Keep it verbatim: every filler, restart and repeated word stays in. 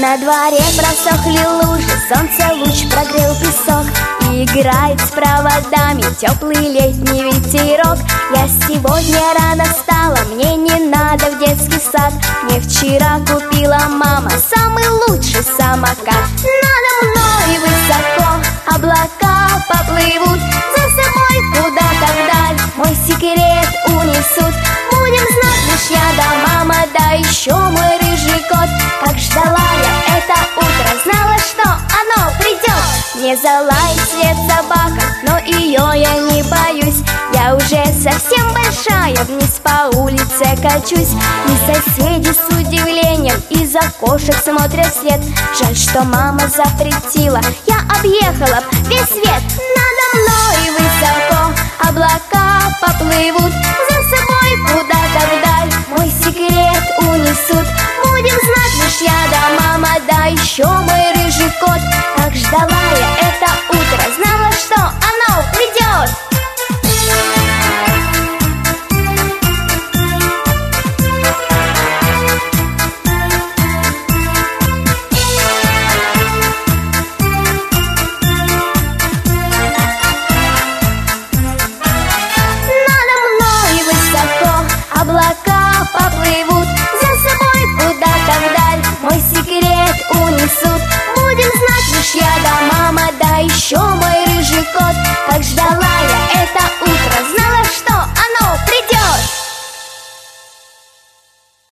На дворе просохли лужи, солнце луч прогрел песок, и играет с проводами теплый летний ветерок. Я сегодня рано встала, мне не надо в детский сад. Мне вчера купила мама самый лучший самокат. Надо мной высоко облака поплывут, за собой куда-то вдаль мой секрет унесут. Будем знать лишь я да мама, да еще мой рыжий кот. Как ждала я это утро, знала, что оно придет. Не залает след собака, но ее я не боюсь. Я уже совсем большая, вниз по улице качусь. И соседи с удивлением из окошек смотрят вслед. Жаль, что мама запретила, я объехала весь свет. Надо мной высоко облака поплывут, за собой куда-то вдаль мой секрет унесут. Будем знать лишь я да мама, да еще мой рыжий кот. Как ждала